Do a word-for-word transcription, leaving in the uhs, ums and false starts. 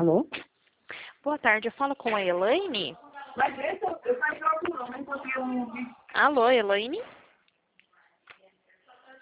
Alô? Boa tarde, eu falo com a Elaine. Mas esse eu, eu saí procurando, nem porque eu não vi. Alô, Elaine?